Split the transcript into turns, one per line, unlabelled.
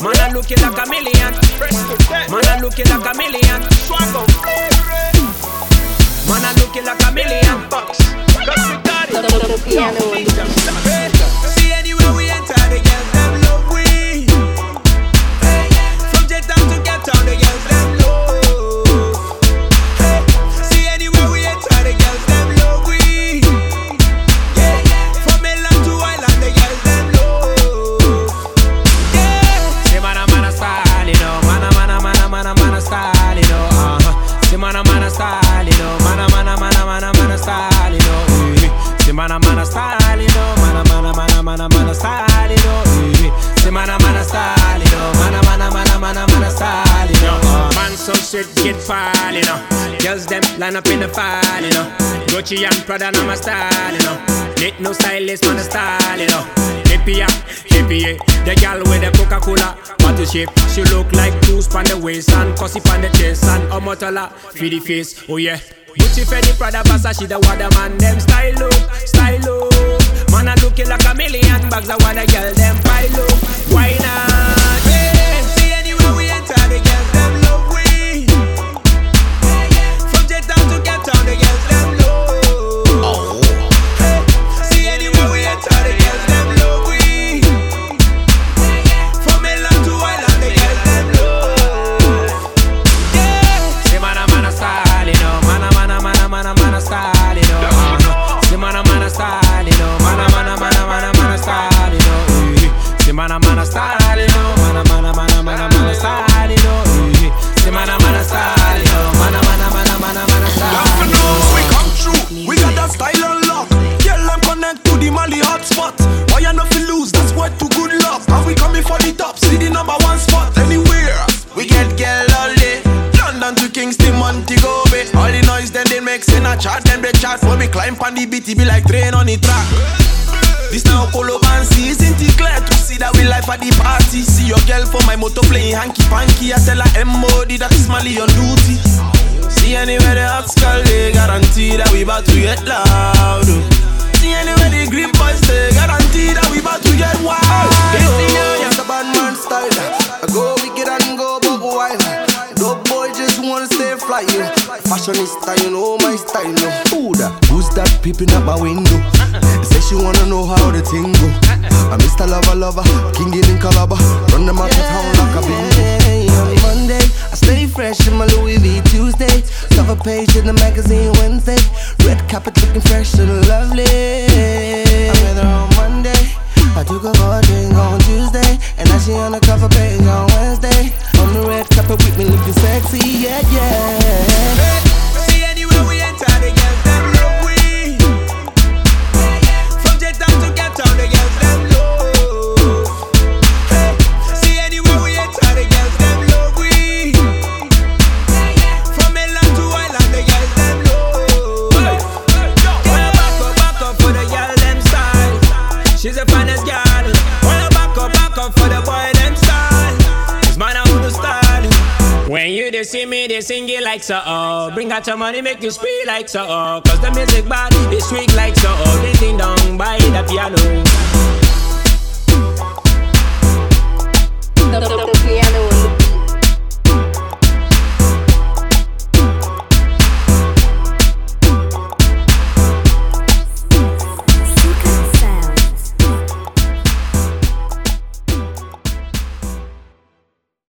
Man, I looking like a million. Man, I looking like a million. Man, I looking like a million bucks. See anywhere we enter, the girls them love we. From jet town to Cape Town, the girls them love. See anywhere we enter, the girls them love we. From mainland to island, the girls them love. Say man a style, you know. Man a style, you know. Say man a style, you know. Man a style, you know. Say man a style, you know. Man a style, you know. Say man a style, you know. Man a style, you know. Man so shit get fall, you know. Girls them line up in the fall, you know. Gucci and Prada na my style, you know. Need no stylist, man a style, you know. Hippie, the girl with the Coca-Cola bottle shape. She look like juice on the waist and cussy on the chest and a motola for the face. Oh yeah. Gucci, Fendi, Prada, Versace, the water man them style up. Man a looking like a million bags. I want a girl them pile up. Why not? Yeah. See anywhere we enter, the girls them love we. From jet town to Cape Town, the girls them love. See anywhere we enter, the girls them love we. From mainland to island, the girls them love. Say man a style, you know. Man a style, you know. Say man a style, you know. Man a style, you know. Say man a style, you know. Man a style, you know. Say man a style, you know. Man a style.
You know we come true. We got that style unlocked. Girl, I'm connect to the Mali hotspot. Why you not feel lose? That's what to good luck. And we coming for the top, see the number one spot anywhere. We get girl all day. London to Kingston, Montego Bay. All the noise then they make in a chat, then break chat. When we climb on the beat, it be like train on the track. This now Polo Bansi, isn't it clear to see that we live at the party? See your girl for my motor playing hanky-panky. I tell her MOD that is Mali on duty. See anywhere the hot skull, they guarantee that we about to get loud. See anywhere the green boys, they guarantee that we about to get wild. It's a bad man style. I go wicked and go bug wild. Dope boy just wanna stay fly, yeah. Fashionista, you know my style, no. Who's that peeping at my window? Say she wanna know how the thing go. I'm Mr. Lover, King in Calabar. Run them out of town like a bingo.
On Monday, I stay fresh in my Louis V. Tuesday, cover page in the magazine Wednesday. Red carpet looking fresh and lovely. I met her on Monday. I took her for a drink on Tuesday, and now she on the cover page on Wednesday. On the red carpet with me looking sexy, yeah.
See anywhere we enter, the girls them love we. From jet town to Cape Town, the girls them love. See anywhere we enter, the girls them love we. From mainland to island, the girls them love. Back up for the girl them style. She's the finest girl. Back up for the boy them style. It's man I wanna style. When you they see me, they sing it like so. Bring out your money, make you speak like so. Cause the music bad, they sweet like so. They ding dong by the piano.